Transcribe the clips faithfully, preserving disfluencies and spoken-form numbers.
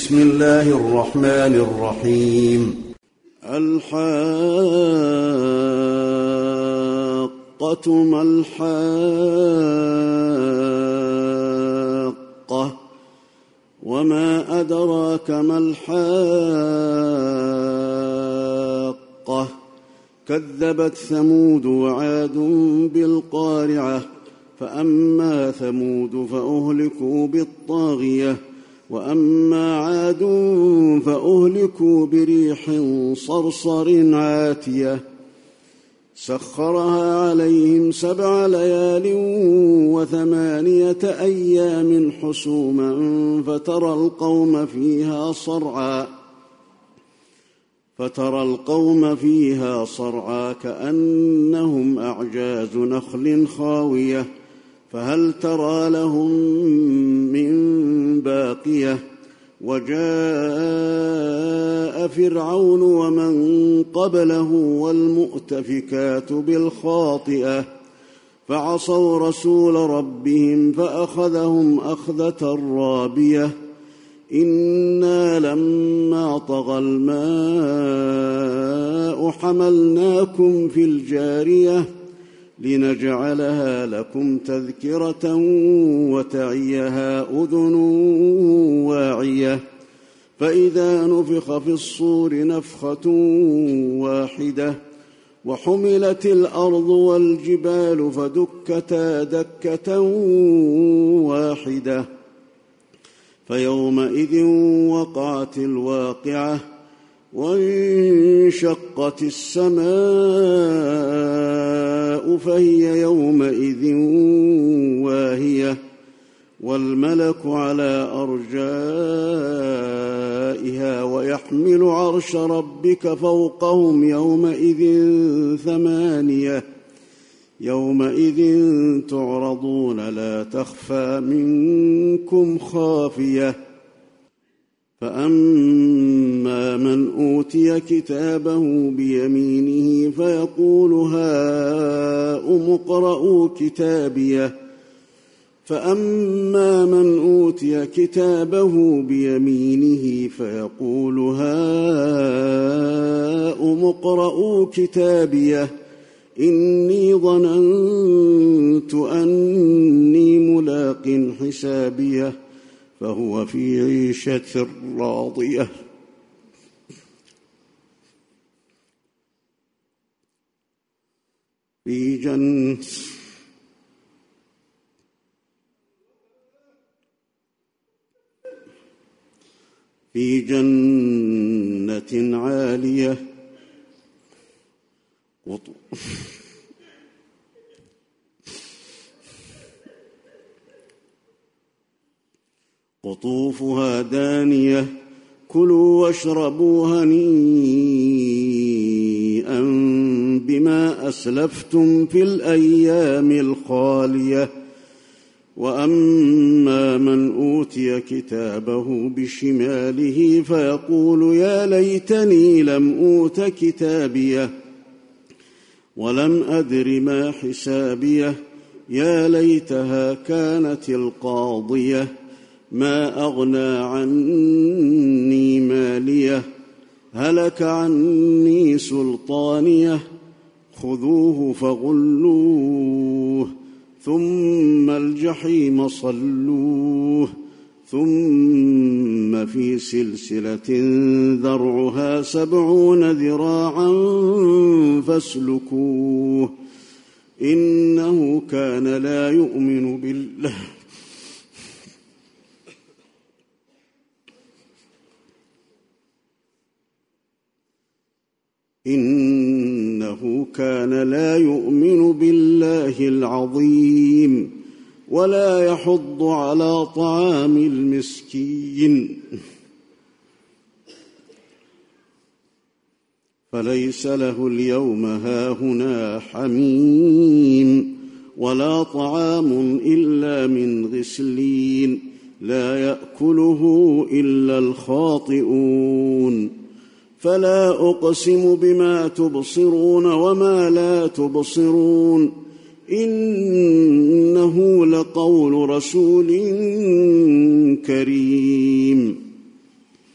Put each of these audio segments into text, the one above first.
بسم الله الرحمن الرحيم. الحاقة ما الحاقة وما أدراك ما الحاقة كذبت ثمود وعاد بالقارعة فأما ثمود فأهلكوا بالطاغية وأما عاد فأهلكوا بريح صرصر عاتية سخرها عليهم سبع ليال وثمانية أيام حسوما فترى القوم فيها صرعا فترى القوم فيها صرعا كأنهم أعجاز نخل خاوية فهل ترى لهم من باقية وجاء فرعون ومن قبله والمؤتفكات بالخاطئة فعصوا رسول ربهم فأخذهم أخذة رابية إنا لما طغى الماء حملناكم في الجارية لنجعلها لكم تذكرة وتعيها أذن واعية فإذا نفخ في الصور نفخة واحدة وحملت الأرض والجبال فدكتا دكة واحدة فيومئذ وقعت الواقعة وانشقت السماء فهي يومئذ واهية والملك على أرجائها ويحمل عرش ربك فوقهم يومئذ ثمانية يومئذ تعرضون لا تخفى منكم خافية فأما من أوتي كتابه بيمينه فيقول هاؤم اقرءوا كتابيه فأما من أوتي كتابه بيمينه فيقول هاؤم اقرءوا كتابيه إني ظننت أني ملاق حسابيه فهو في عيشة راضية في جنة في جنة عالية قطوفها دانية كلوا واشربوا هنيئا بما أسلفتم في الأيام الخالية وأما من أوتي كتابه بشماله فيقول يا ليتني لم أوت كتابيه ولم أدر ما حسابيه يا ليتها كانت القاضية ما أغنى عني ماليه هلك عني سلطانيه خذوه فغلوه ثم الجحيم صلوه ثم في سلسلة ذرعها سبعون ذراعا فاسلكوه إنه كان لا يؤمن بالله إنه كان لا يؤمن بالله العظيم ولا يحض على طعام المسكين فليس له اليوم هاهنا حميم ولا طعام إلا من غسلين لا يأكله إلا الخاطئون فلا أقسم بما تبصرون وما لا تبصرون إنه لقول رسول كريم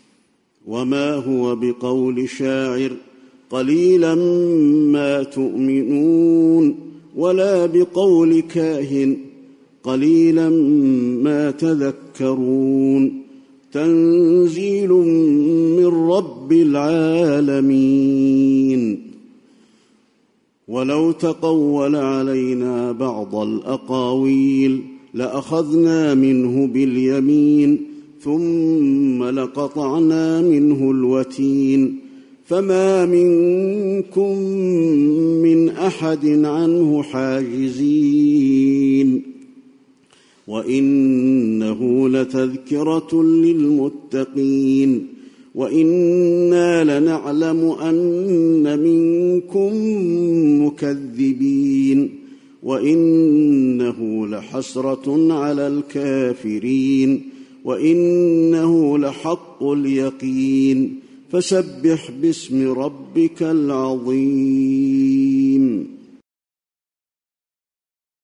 وما هو بقول شاعر قليلا ما تؤمنون ولا بقول كاهن قليلا ما تذكرون تنزيل من رب العالمين. ولو تقول علينا بعض الأقاويل لأخذنا منه باليمين ثم لقطعنا منه الوتين فما منكم من أحد عنه حاجزين. وإنه لتذكرة للمتقين وإنا لنعلم أن منكم مكذبين وإنه لحسرة على الكافرين وإنه لحق اليقين فسبح باسم ربك العظيم.